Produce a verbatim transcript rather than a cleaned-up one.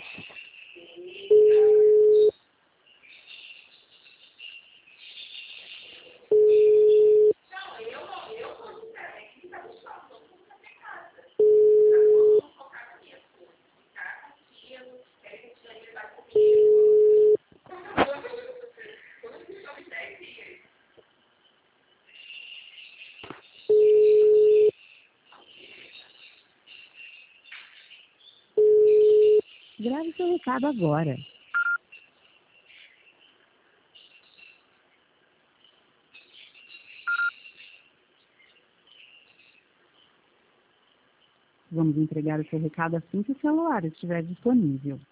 Grave seu recado agora. Vamos entregar o seu recado assim que o celular estiver disponível.